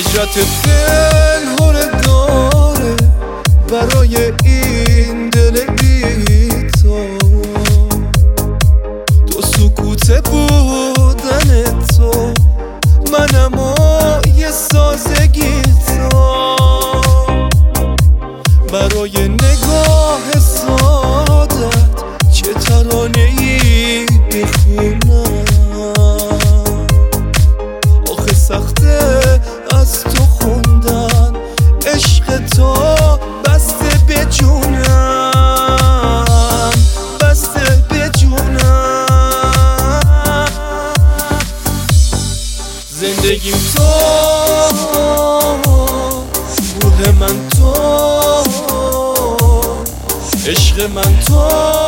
هجرت پنهان داره برای این دل بی تو سکوت بودن تو منم و یه ساز گیتار برای نگاه سادت چه ترانه‌ای بخونم آخه سخته از تو خوندن عشق تو بسته به جونم بسته به جونم زندگیم تو روح من تو عشق من تو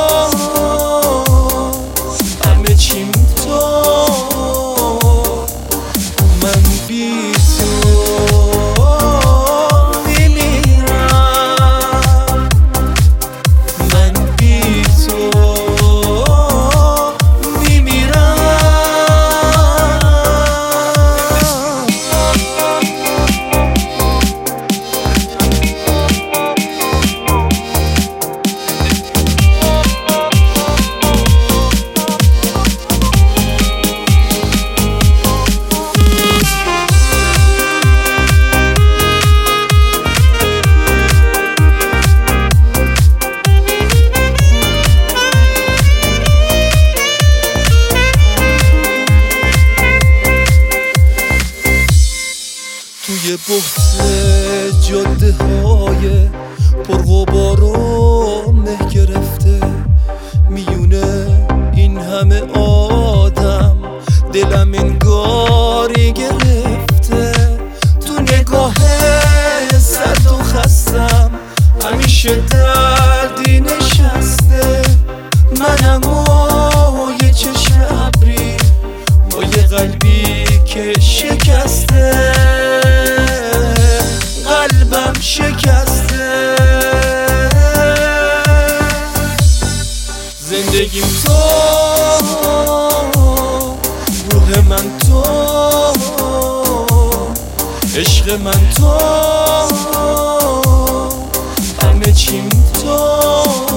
همه چیم تو من بی تو میمیرم من بی تو توی بحث جاده های پرغبار و مه گرفته میونه این همه آدم دلم انگاری گرفته تو نگاه سرد و خستم همیشه دردی نشسته منم و یه چشم ابری با یه قلبی که شکسته قلبم شکسته زندگیم تو روح من تو عشق من تو همه چیم تو